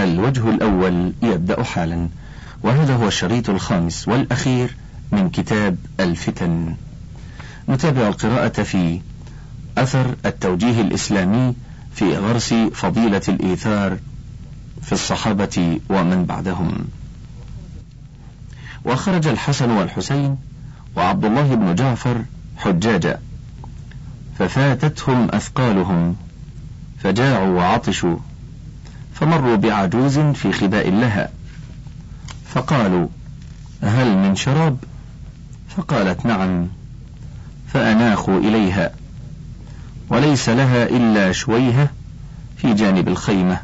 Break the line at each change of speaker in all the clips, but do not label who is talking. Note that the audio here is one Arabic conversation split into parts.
الوجه الأول يبدأ حالا، وهذا هو الشريط الخامس والأخير من كتاب الفتن. نتابع القراءة في أثر التوجيه الإسلامي في غرس فضيلة الإيثار في الصحابة ومن بعدهم. وخرج الحسن والحسين وعبد الله بن جعفر حجاجا، ففاتتهم أثقالهم فجاعوا وعطشوا، فمروا بعجوز في خباء لها، فقالوا: هل من شراب؟ فقالت: نعم. فأناخوا إليها، وليس لها إلا شويهة في جانب الخيمة،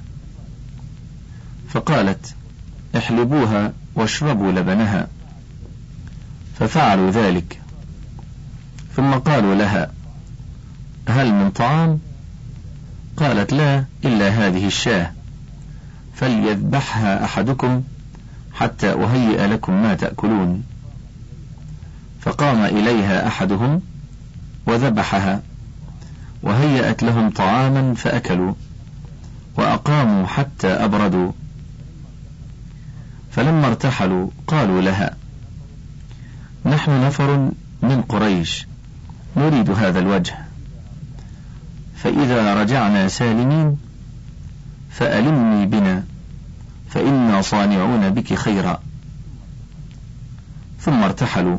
فقالت: احلبوها واشربوا لبنها، ففعلوا ذلك. ثم قالوا لها: هل من طعام؟ قالت: لا، إلا هذه الشاة، فليذبحها أحدكم حتى أهيئ لكم ما تأكلون. فقام إليها أحدهم وذبحها، وهيأت لهم طعاما فأكلوا، وأقاموا حتى أبردوا. فلما ارتحلوا قالوا لها: نحن نفر من قريش نريد هذا الوجه، فإذا رجعنا سالمين فألمني بنا، فإنا صانعون بك خيرا. ثم ارتحلوا،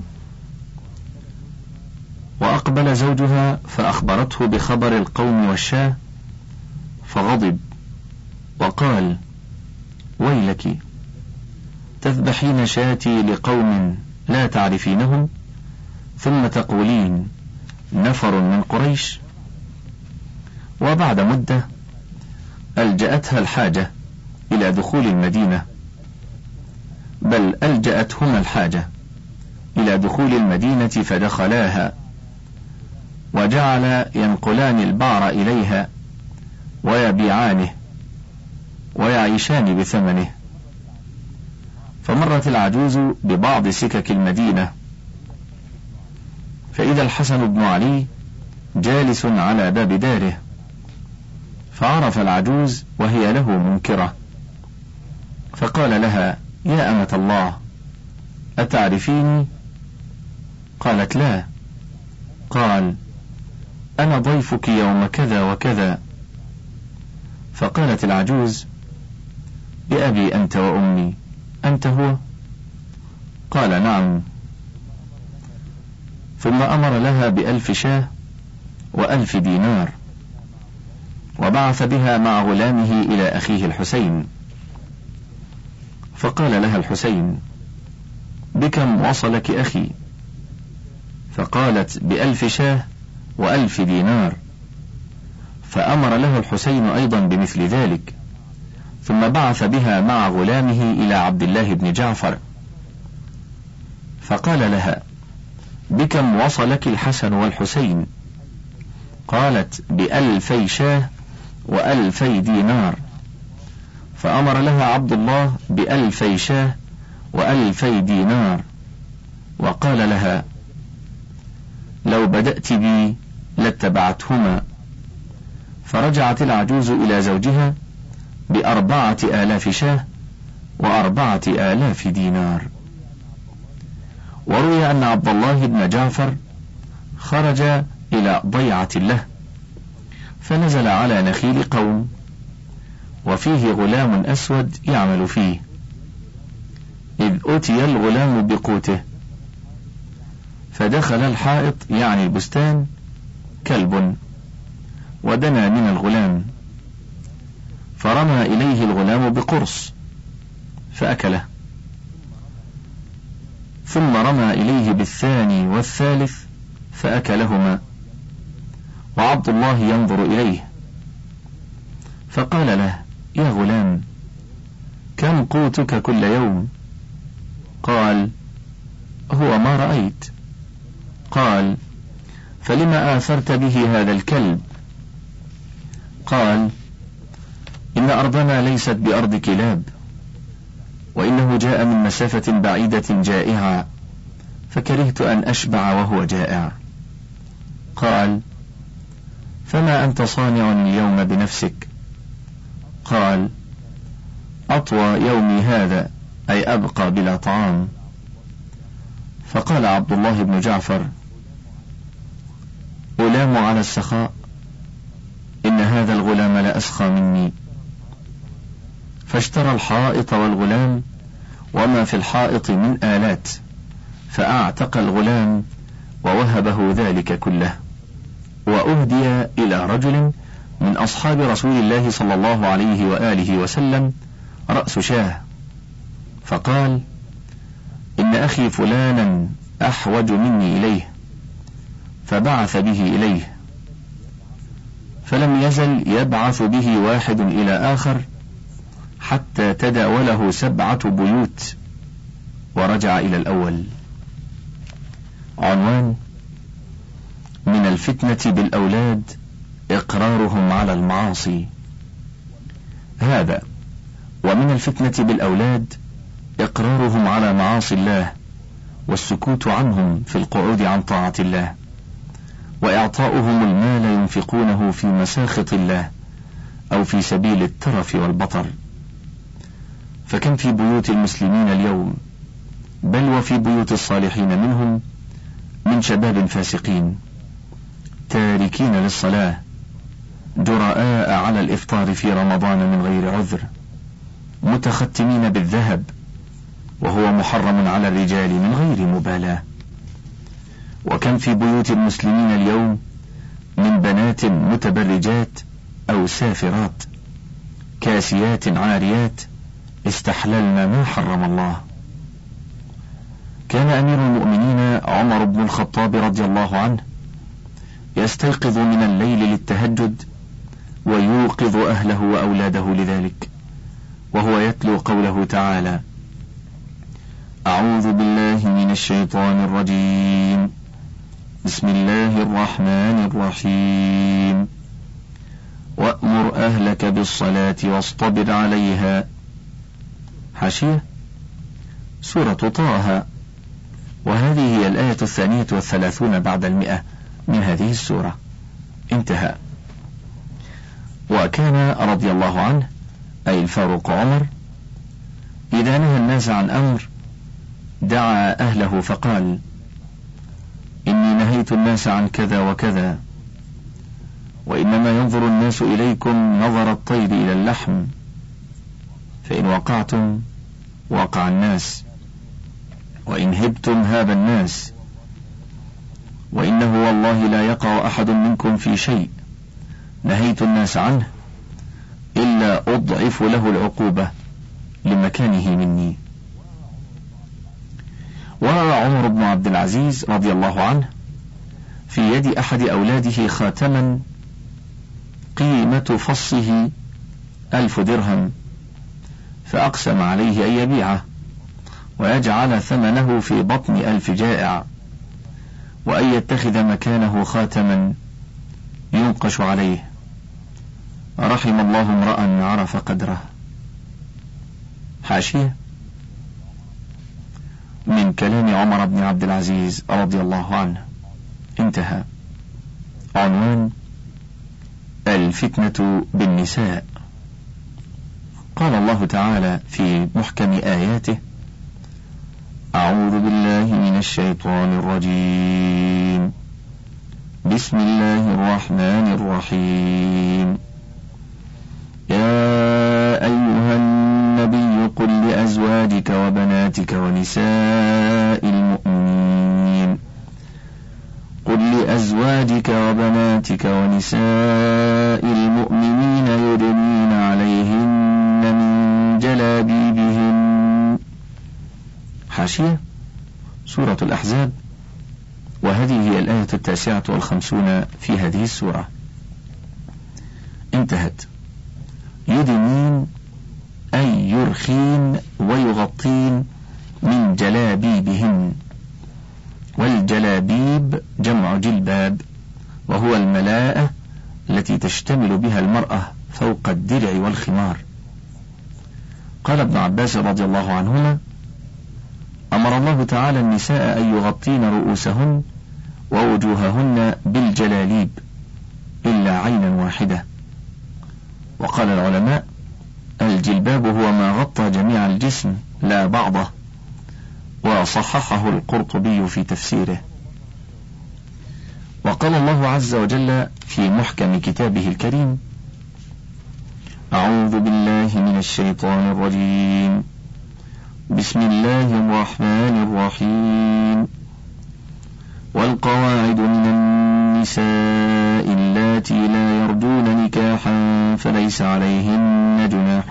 وأقبل زوجها فأخبرته بخبر القوم والشاه، فغضب وقال: ويلك، تذبحين شاتي لقوم لا تعرفينهم، ثم تقولين نفر من قريش. وبعد مدة ألجأتها الحاجة إلى دخول المدينة، بل ألجأتهما الحاجة إلى دخول المدينة، فدخلاها، وجعل ينقلان البعر إليها ويبيعانه ويعيشان بثمنه. فمرت العجوز ببعض سكك المدينة، فإذا الحسن بن علي جالس على باب داره، فعرف العجوز وهي له منكرة، فقال لها: يا أمة الله، أتعرفيني؟ قالت: لا. قال: أنا ضيفك يوم كذا وكذا. فقالت العجوز: بأبي أنت وأمي، أنت هو؟ قال: نعم. ثم أمر لها ب1000 شاة و1000 دينار، وبعث بها مع غلامه إلى أخيه الحسين، فقال لها الحسين: بكم وصلك أخي؟ فقالت: ب1000 شاة و1000 دينار، فأمر له الحسين أيضا بمثل ذلك، ثم بعث بها مع غلامه إلى عبد الله بن جعفر، فقال لها: بكم وصلك الحسن والحسين؟ قالت: ب2000 شاة و2000 دينار، فأمر لها عبد الله ب2000 شاة و2000 دينار، وقال لها: لو بدأت بي لاتبعتهما. فرجعت العجوز إلى زوجها ب4000 شاة و4000 دينار. وروي أن عبد الله بن جعفر خرج إلى ضيعة له، فنزل على نخيل قوم، وفيه غلام أسود يعمل فيه، إذ أتي الغلام بقوته، فدخل الحائط يعني البستان كلب، ودنا من الغلام، فرمى إليه الغلام بقرص فأكله، ثم رمى إليه بالثاني والثالث فأكلهما، وعبد الله ينظر إليه، فقال له: يا غلام، كم قوتك كل يوم؟ قال: هو ما رأيت. قال: فلما آثرت به هذا الكلب؟ قال: إن أرضنا ليست بأرض كلاب، وإنه جاء من مسافة بعيدة جائعا، فكرهت أن أشبع وهو جائع. قال: فما أنت صانع اليوم بنفسك؟ قال: أطوى يومي هذا، أي أبقى بلا طعام. فقال عبد الله بن جعفر: ألام على السخاء، إن هذا الغلام لأسخى مني. فاشترى الحائط والغلام وما في الحائط من آلات، فأعتق الغلام ووهبه ذلك كله. وأهدي إلى رجل من أصحاب رسول الله صلى الله عليه وآله وسلم رأس شاه، فقال: إن أخي فلانا أحوج مني إليه، فبعث به إليه، فلم يزل يبعث به واحد إلى آخر حتى تداوله 7 بيوت، ورجع إلى الأول. عنوان: من الفتنة بالأولاد إقرارهم على المعاصي. هذا: ومن الفتنة بالأولاد إقرارهم على معاصي الله والسكوت عنهم في القعود عن طاعة الله، وإعطاؤهم المال ينفقونه في مساخط الله أو في سبيل الترف والبطر. فكم في بيوت المسلمين اليوم، بل وفي بيوت الصالحين منهم، من شباب فاسقين تاركين للصلاة، جراء على الإفطار في رمضان من غير عذر، متختمين بالذهب وهو محرم على الرجال من غير مبالاة. وكم في بيوت المسلمين اليوم من بنات متبرجات أو سافرات كاسيات عاريات استحللن ما حرم الله. كان أمير المؤمنين عمر بن الخطاب رضي الله عنه يستيقظ من الليل للتهجد ويوقظ أهله وأولاده لذلك، وهو يتلو قوله تعالى: أعوذ بالله من الشيطان الرجيم، بسم الله الرحمن الرحيم، وأمر أهلك بالصلاة واصطبر عليها. حاشية: سورة طه، وهذه هي الآية 32 بعد 100 من هذه السورة. انتهى. وكان رضي الله عنه، أي الفاروق عمر، إذا نهى الناس عن أمر دعا أهله فقال: إني نهيت الناس عن كذا وكذا، وإنما ينظر الناس إليكم نظر الطير إلى اللحم، فإن وقعتم وقع الناس، وإن هبتم هاب الناس، وإنه والله لا يقع أحد منكم في شيء نهيت الناس عنه إلا أضعف له العقوبة لمكانه مني. ورأى عمر بن عبد العزيز رضي الله عنه في يد أحد أولاده خاتما قيمة فصه 1000 درهم، فأقسم عليه أن يبيعه ويجعل ثمنه في بطن 1000 جائع، وأن يتخذ مكانه خاتما ينقش عليه. رحم الله امرأ عرف قدره. حاشية: من كلام عمر بن عبد العزيز رضي الله عنه. انتهى. عنوان: الفتنة بالنساء. قال الله تعالى في محكم آياته: أعوذ بالله من الشيطان الرجيم، بسم الله الرحمن الرحيم، يا أيها النبي قل لأزواجك وبناتك ونساء المؤمنين يدنين عليهن من جلابيبهن. حاشية: سورة الأحزاب، وهذه هي الآية 59 في هذه السورة. انتهت. يدنين أي يرخين ويغطين من جلابيبهن، والجلابيب جمع جلباب، وهو الملاءة التي تشتمل بها المرأة فوق الدرع والخمار. قال ابن عباس رضي الله عنهما: أمر الله تعالى النساء أن يغطين رؤوسهن ووجوههن بالجلاليب إلا عينا واحدة. وقال العلماء: الجلباب هو ما غطى الاسم لا بعضه، وصححه القرطبي في تفسيره. وقال الله عز وجل في محكم كتابه الكريم: أعوذ بالله من الشيطان الرجيم، بسم الله الرحمن الرحيم. والقواعد من النساء اللاتي لا يرجون نكاحا فليس عليهن جناح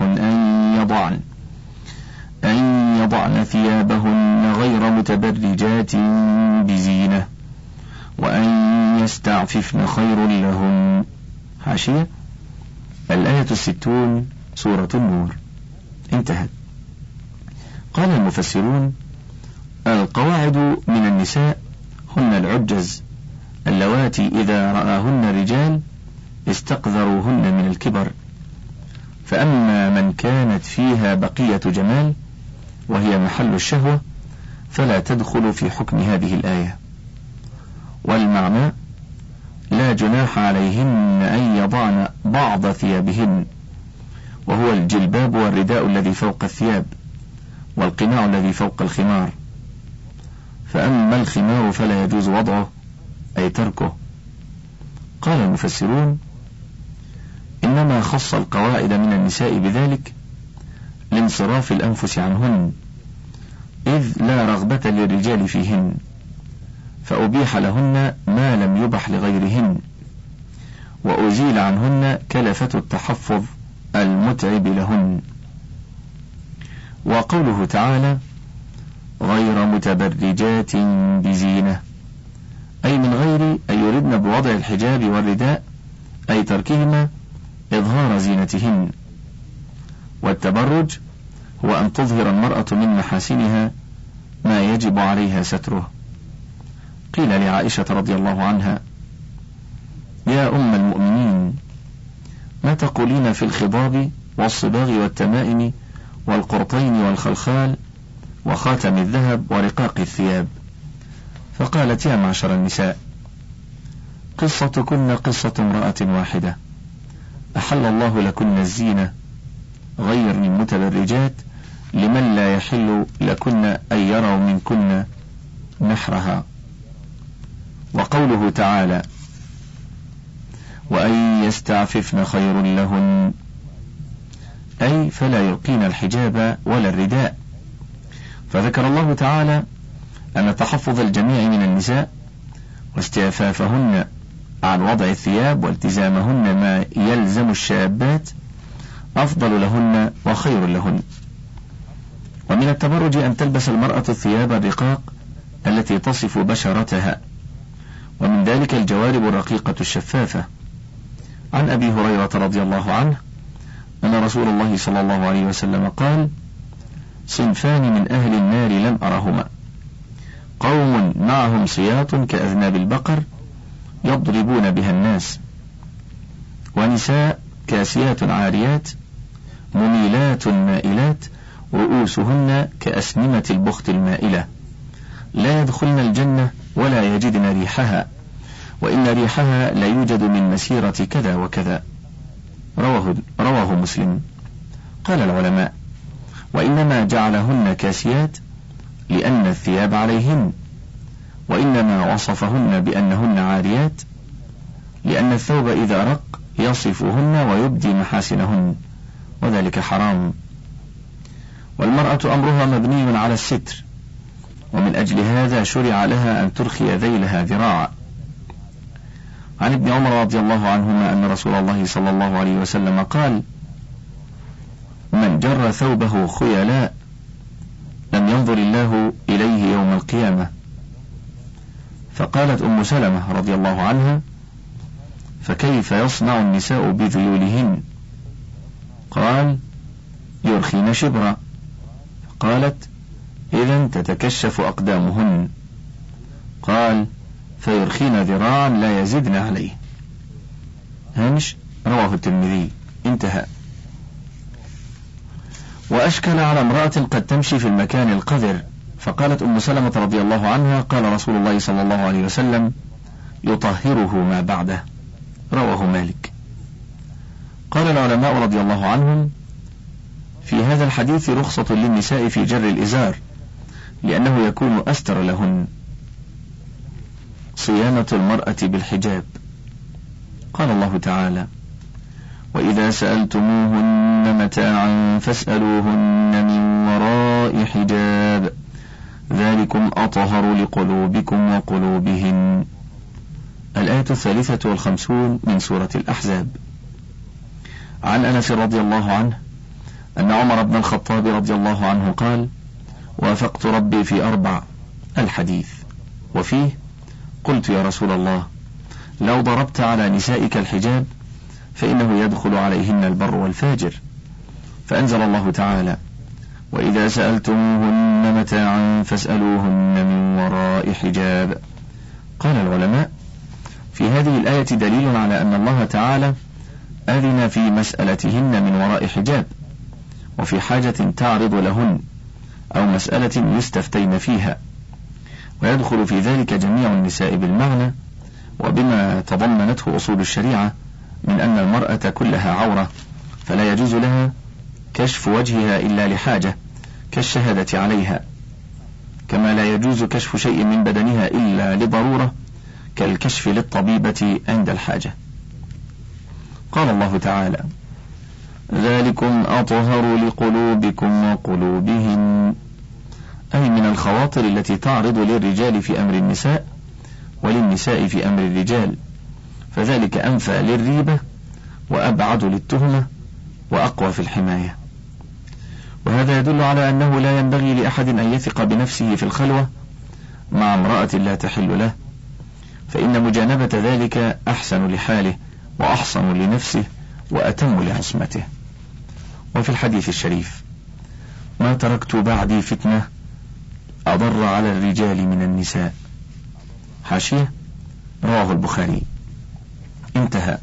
أن يضعن ثيابهن غير متبرجات بزينة وأن يستعففن خير لهن. حاشية: الآية 60 سورة النور. انتهت. قال المفسرون: القواعد من النساء هن العجز اللواتي إذا رآهن الرجال استقذروهن من الكبر، فأما من كانت فيها بقية جمال وهي محل الشهوة فلا تدخل في حكم هذه الآية. والمعنى: لا جناح عليهن أن يضعن بعض ثيابهن، وهو الجلباب والرداء الذي فوق الثياب، والقناع الذي فوق الخمار. فأما الخمار فلا يجوز وضعه أي تركه. قال المفسرون: إنما خص القواعد من النساء بذلك لانصراف الأنفس عنهن، إذ لا رغبة للرجال فيهن، فأبيح لهن ما لم يبح لغيرهن، وأزيل عنهن كلفة التحفظ المتعب لهن. وقوله تعالى: غير متبرجات بزينة، أي من غير أن يردن بوضع الحجاب والرداء، أي تركهما إظهار زينتهن. والتبرج هو أن تظهر المرأة من محاسنها ما يجب عليها ستره. قيل لعائشة رضي الله عنها: يا أم المؤمنين، ما تقولين في الخضاب والصباغ والتمائم والقرطين والخلخال وخاتم الذهب ورقاق الثياب؟ فقالت: يا معشر النساء، قصتكن قصة امرأة واحدة، أحل الله لكن الزينة غير المتبرجات لمن لا يحل لكن أن يروا منكن نحرها. وقوله تعالى: وأن يستعففن خير لهن، أي فلا يلقين الحجاب ولا الرداء. فذكر الله تعالى أن تحفظ الجميع من النساء واستعفافهن عن وضع الثياب والتزامهن ما يلزم الشابات أفضل لهن وخير لهن. ومن التبرج أن تلبس المرأة الثياب الرقاق التي تصف بشرتها، ومن ذلك الجوارب الرقيقة الشفافة. عن أبي هريرة رضي الله عنه أن رسول الله صلى الله عليه وسلم قال: صنفان من أهل النار لم أرهما، قوم معهم سياط كأذناب البقر يضربون بها الناس، ونساء كاسيات عاريات مميلات مائلات رؤوسهن كأسنمة البخت المائلة، لا يدخلن الجنة ولا يجدن ريحها، وإن ريحها لا يوجد من مسيرة كذا وكذا. رواه مسلم. قال العلماء: وإنما جعلهن كاسيات لأن الثياب عليهن، وإنما وصفهن بأنهن عاريات لأن الثوب إذا رق يصفهن ويبدي محاسنهن، وذلك حرام. والمرأة أمرها مبني على الستر، ومن أجل هذا شرع لها أن ترخي ذيلها ذراعا. عن ابن عمر رضي الله عنهما أن رسول الله صلى الله عليه وسلم قال: من جر ثوبه خيلاء لم ينظر الله إليه يوم القيامة. فقالت أم سلمة رضي الله عنها: فكيف يصنع النساء بذيولهن؟ قال: يرخين شبرا. قالت: إذن تتكشف أقدامهن. قال: فيرخين ذراعا لا يزدن عليه. هامش رواه الترمذي. انتهى. وأشكل على امرأة قد تمشي في المكان القذر، فقالت أم سلمة رضي الله عنها: قال رسول الله صلى الله عليه وسلم: يطهره ما بعده. رواه مالك. قال العلماء رضي الله عنهم: في هذا الحديث رخصة للنساء في جر الإزار، لأنه يكون أستر لهن. صيانة المرأة بالحجاب. قال الله تعالى: وإذا سألتموهن متاعا فاسألوهن من وراء حجاب ذلكم أطهر لقلوبكم وقلوبهن. الآية 53 من سورة الأحزاب. عن أنس رضي الله عنه أن عمر بن الخطاب رضي الله عنه قال: وافقت ربي في 4 الحديث. وفيه: قلت يا رسول الله، لو ضربت على نسائك الحجاب فإنه يدخل عليهن البر والفاجر. فأنزل الله تعالى: وإذا سألتموهن متاعا فاسألوهن من وراء حجاب. قال العلماء: في هذه الآية دليل على أن الله تعالى أذن في مسألتهن من وراء حجاب، وفي حاجة تعرض لهن أو مسألة يستفتين فيها، ويدخل في ذلك جميع النساء بالمعنى وبما تضمنته أصول الشريعة من أن المرأة كلها عورة، فلا يجوز لها كشف وجهها إلا لحاجة كالشهادة عليها، كما لا يجوز كشف شيء من بدنها إلا لضرورة كالكشف للطبيبة عند الحاجة. قال الله تعالى: ذلكم أطهر لقلوبكم وقلوبهم، أي من الخواطر التي تعرض للرجال في أمر النساء وللنساء في أمر الرجال، فذلك أنفى للريبة وأبعد للتهمة وأقوى في الحماية. وهذا يدل على أنه لا ينبغي لأحد أن يثق بنفسه في الخلوة مع امرأة لا تحل له، فإن مجانبة ذلك أحسن لحاله وأحصن لنفسه وأتم لعصمته. وفي الحديث الشريف: ما تركت بعدي فتنة أضر على الرجال من النساء. حاشية: رواه البخاري. انتهى.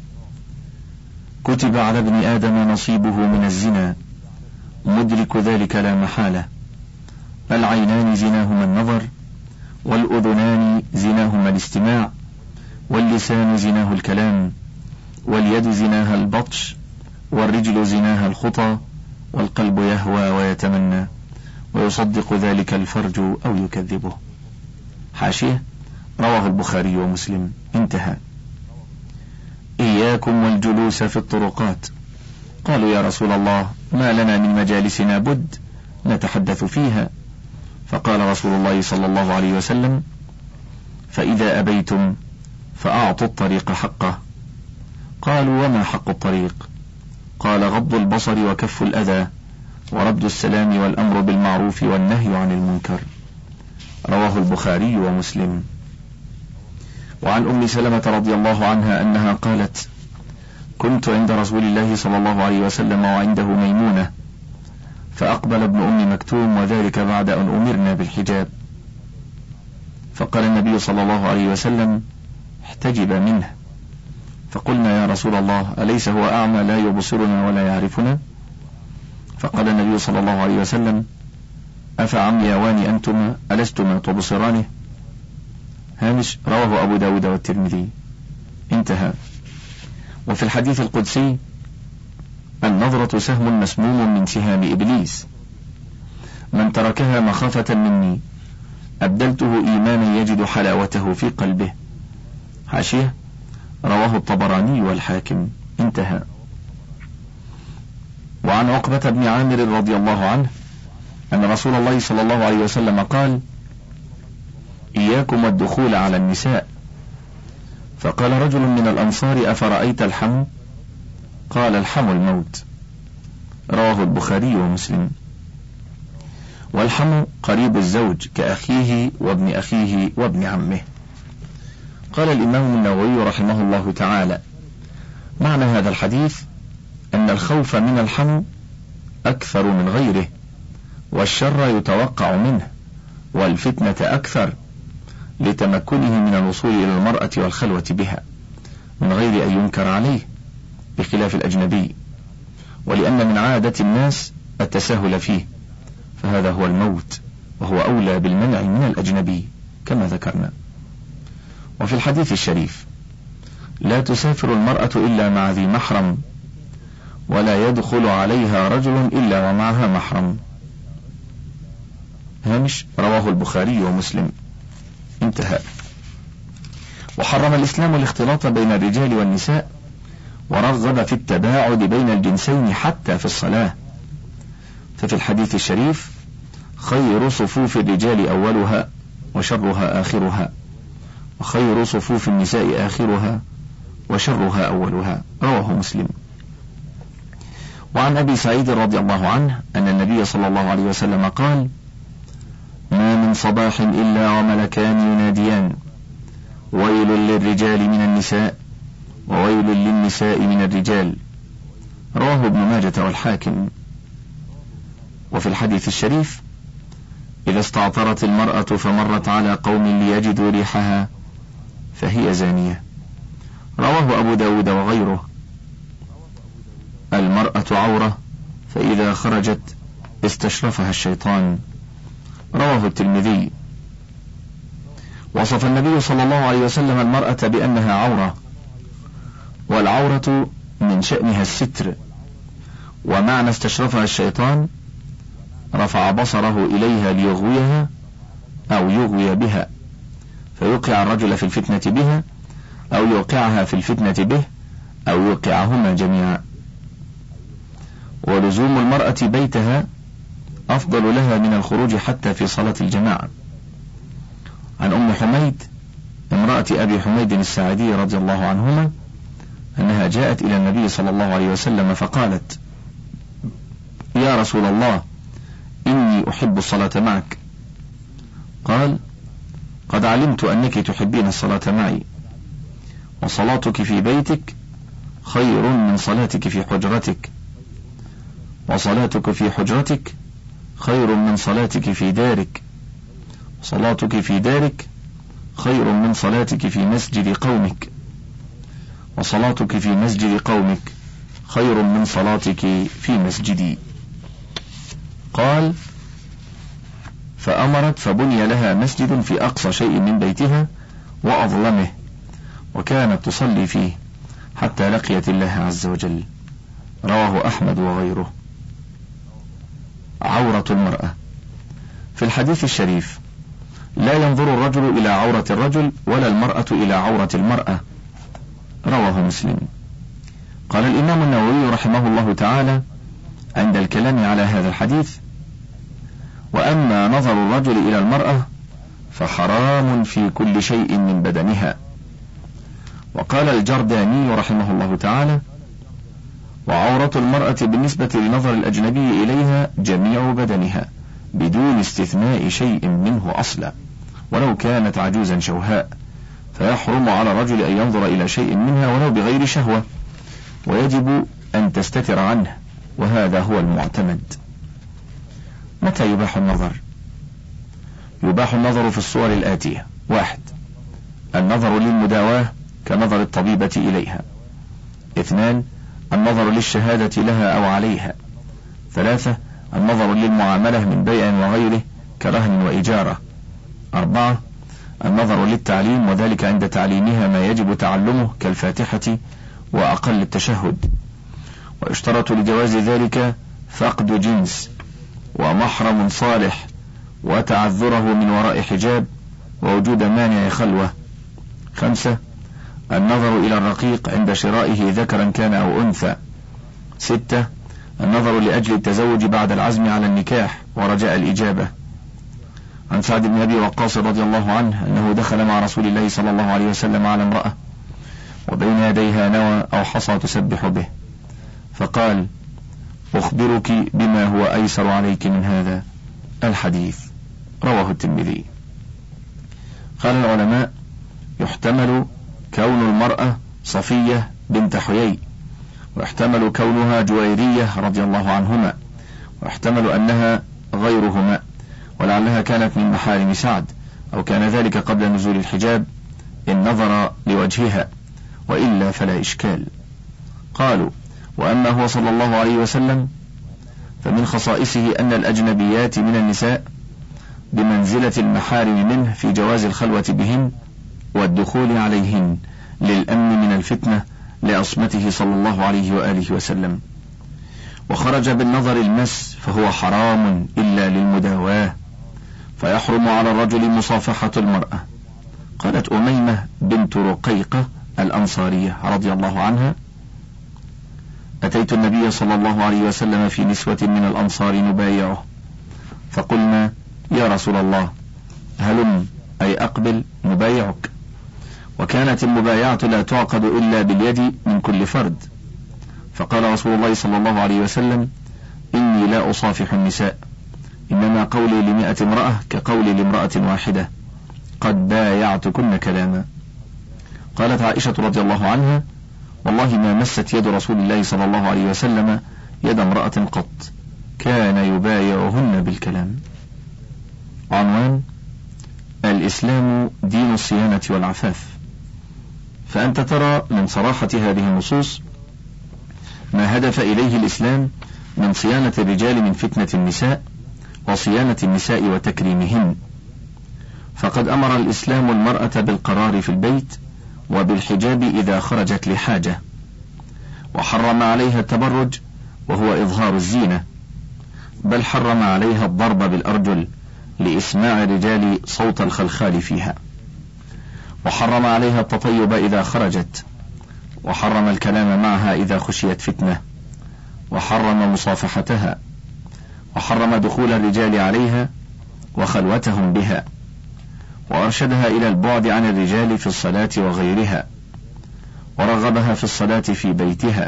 كتب على ابن آدم نصيبه من الزنا، مدرك ذلك لا محالة. العينان زناهما النظر، والأذنان زناهما الاستماع، واللسان زناه الكلام، واليد زناها البطش، والرجل زناها الخطى، والقلب يهوى ويتمنى، ويصدق ذلك الفرج أو يكذبه. حاشية: رواه البخاري ومسلم. انتهى. إياكم والجلوس في الطرقات. قالوا: يا رسول الله، ما لنا من مجالسنا بد نتحدث فيها. فقال رسول الله صلى الله عليه وسلم: فإذا أبيتم فأعطوا الطريق حقه. قالوا: وما حق الطريق؟ قال: غض البصر وكف الأذى ورد السلام والأمر بالمعروف والنهي عن المنكر. رواه البخاري ومسلم. وعن أم سلمة رضي الله عنها أنها قالت: كنت عند رسول الله صلى الله عليه وسلم وعنده ميمونة، فأقبل ابن أم مكتوم، وذلك بعد أن أمرنا بالحجاب، فقال النبي صلى الله عليه وسلم: احتجب منه. فقلنا: يا رسول الله، أليس هو أعمى لا يبصرنا ولا يعرفنا؟ فقال النبي صلى الله عليه وسلم: أفعمياوان أنتما ألستما تبصرانه؟ هامش: رواه أبو داود والترمذي. انتهى. وفي الحديث القدسي: النظرة سهم مسموم من سهام إبليس، من تركها مخافة مني أبدلته إيمانا يجد حلاوته في قلبه. حاشية: رواه الطبراني والحاكم. انتهى. وعن عقبة بن عامر رضي الله عنه أن رسول الله صلى الله عليه وسلم قال: إياكم والدخول على النساء. فقال رجل من الأنصار: أفرأيت الحم؟ قال: الحم الموت. رواه البخاري ومسلم. والحم قريب الزوج كأخيه وابن أخيه وابن عمه. قال الإمام النووي رحمه الله تعالى: معنى هذا الحديث أن الخوف من الحم أكثر من غيره، والشر يتوقع منه، والفتنة أكثر، لتمكنه من الوصول إلى المرأة والخلوة بها من غير أن ينكر عليه، بخلاف الأجنبي، ولأن من عادة الناس التساهل فيه، فهذا هو الموت، وهو أولى بالمنع من الأجنبي كما ذكرنا. وفي الحديث الشريف: لا تسافر المرأة إلا مع ذي محرم، ولا يدخل عليها رجل إلا ومعها محرم. هامش رواه البخاري ومسلم. انتهى. وحرم الإسلام الاختلاط بين الرجال والنساء، ورغب في التباعد بين الجنسين حتى في الصلاة، ففي الحديث الشريف: خير صفوف الرجال أولها وشرها آخرها، وخير صفوف النساء آخرها وشرها أولها. رواه مسلم. وعن أبي سعيد رضي الله عنه أن النبي صلى الله عليه وسلم قال: ما من صباح إلا وملكان يناديان: ويل للرجال من النساء وويل للنساء من الرجال. رواه ابن ماجة والحاكم. وفي الحديث الشريف: إذا استعطرت المرأة فمرت على قوم ليجدوا ريحها فهي زانية. رواه أبو داود وغيره. المرأة عورة، فإذا خرجت استشرفها الشيطان. رواه الترمذي. وصف النبي صلى الله عليه وسلم المرأة بأنها عورة، والعورة من شأنها الستر، ومعنى استشرفها الشيطان رفع بصره إليها ليغويها أو يغوي بها، فيوقع الرجل في الفتنة بها، أو يوقعها في الفتنة به، أو يوقعهما جميعا. ولزوم المرأة بيتها أفضل لها من الخروج حتى في صلاة الجماعة. عن أم حميد امرأة أبي حميد الساعدي رضي الله عنهما أنها جاءت إلى النبي صلى الله عليه وسلم فقالت: يا رسول الله، إني أحب الصلاة معك. قال: قد علمت أنك تحبين الصلاة معي، وصلاتك في بيتك خير من صلاتك في حجرتك، وصلاتك في حجرتك خير من صلاتك في دارك، صلاتك في دارك خير من صلاتك في مسجد قومك، وصلاتك في مسجد قومك خير من صلاتك في مسجدي. قال: فأمرت فبني لها مسجد في أقصى شيء من بيتها وأظلمه، وكانت تصلي فيه حتى لقيت الله عز وجل. رواه أحمد وغيره. عورة المرأة. في الحديث الشريف: لا ينظر الرجل إلى عورة الرجل ولا المرأة إلى عورة المرأة. رواه مسلم. قال الإمام النووي رحمه الله تعالى عند الكلام على هذا الحديث: وأما نظر الرجل إلى المرأة فحرام في كل شيء من بدنها. وقال الجرداني رحمه الله تعالى: وعورة المرأة بالنسبة لنظر الأجنبي إليها جميع بدنها بدون استثناء شيء منه أصلا، ولو كانت عجوزا شوهاء، فيحرم على الرجل أن ينظر إلى شيء منها ولو بغير شهوة، ويجب أن تستتر عنه، وهذا هو المعتمد. متى يباح النظر؟ يباح النظر في الصور الآتية: 1. النظر للمداواة كنظر الطبيبة إليها. 2. النظر للشهادة لها أو عليها. 3. النظر للمعاملة من بيع وغيره كرهن وإجارة. 4. النظر للتعليم، وذلك عند تعليمها ما يجب تعلمه كالفاتحة وأقل التشهد. ويشترط لجواز ذلك فقد جنس ومحرم صالح وتعذره من وراء حجاب ووجود مانع خلوة. 5. النظر إلى الرقيق عند شرائه ذكرا كان أو أنثى. 6. النظر لأجل التزوج بعد العزم على النكاح ورجاء الإجابة. عن سعد بن أبي وقاص رضي الله عنه أنه دخل مع رسول الله صلى الله عليه وسلم على امرأة وبين يديها نوى أو حصى تسبح به، فقال: أخبرك بما هو أيسر عليك من هذا الحديث. رواه الترمذي. قال العلماء: يحتمل كون المرأة صفية بنت حيي، ويحتمل كونها جويرية رضي الله عنهما، ويحتمل أنها غيرهما، ولعلها كانت من محارم سعد، أو كان ذلك قبل نزول الحجاب إن نظر لوجهها، وإلا فلا إشكال. قالوا: وأما هو صلى الله عليه وسلم فمن خصائصه أن الأجنبيات من النساء بمنزلة المحارم منه في جواز الخلوة بهن والدخول عليهن للأمن من الفتنة لعصمته صلى الله عليه وآله وسلم. وخرج بالنظر المس فهو حرام إلا للمداواة، فيحرم على الرجل مصافحة المرأة. قالت أميمة بنت رقيقة الأنصارية رضي الله عنها: أتيت النبي صلى الله عليه وسلم في نسوة من الأنصار نبايعه، فقلنا: يا رسول الله هلم، أي أقبل نبايعك. وكانت المبايعة لا تعقد إلا باليد من كل فرد، فقال رسول الله صلى الله عليه وسلم: إني لا أصافح النساء، إنما قولي ل100 امرأة كقولي لامرأة واحدة، قد بايعتكن كلاما. قالت عائشة رضي الله عنها: والله ما مست يد رسول الله صلى الله عليه وسلم يد امرأة قط، كان يبايعهن بالكلام. عنوان: الإسلام دين الصيانة والعفاف. فأنت ترى من صراحة هذه النصوص ما هدف إليه الإسلام من صيانة الرجال من فتنة النساء وصيانة النساء وتكريمهن. فقد أمر الإسلام المرأة بالقرار في البيت وبالحجاب إذا خرجت لحاجة، وحرم عليها التبرج وهو إظهار الزينة، بل حرم عليها الضرب بالأرجل لإسماع الرجال صوت الخلخال فيها، وحرم عليها التطيب إذا خرجت، وحرم الكلام معها إذا خشيت فتنة، وحرم مصافحتها، وحرم دخول الرجال عليها وخلوتهم بها، وأرشدها إلى البعد عن الرجال في الصلاة وغيرها، ورغبها في الصلاة في بيتها،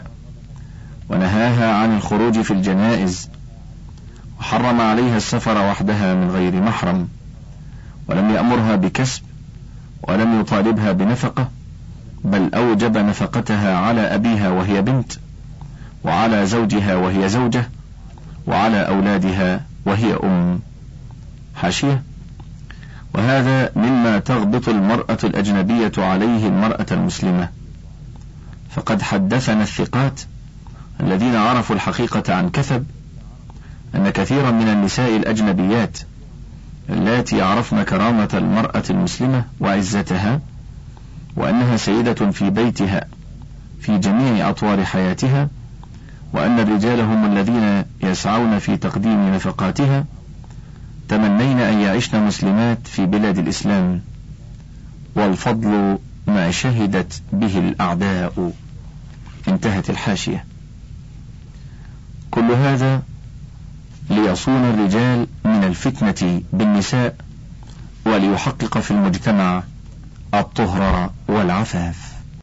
ونهاها عن الخروج في الجنائز، وحرم عليها السفر وحدها من غير محرم، ولم يأمرها بكسب، ولم يطالبها بنفقة، بل أوجب نفقتها على أبيها وهي بنت، وعلى زوجها وهي زوجة، وعلى أولادها وهي أم. حاشية: وهذا مما تغبط المرأة الأجنبية عليه المرأة المسلمة، فقد حدثنا الثقات الذين عرفوا الحقيقة عن كثب أن كثيرا من النساء الأجنبيات التي عرفن كرامة المرأة المسلمة وعزتها، وأنها سيدة في بيتها في جميع أطوار حياتها، وأن الرجال هم الذين يسعون في تقديم نفقاتها، تمنين أن يعشن مسلمات في بلاد الإسلام، والفضل ما شهدت به الأعداء. انتهت الحاشية. كل هذا ليصون الرجال من الفتنة بالنساء، وليحقق في المجتمع الطهر والعفاف.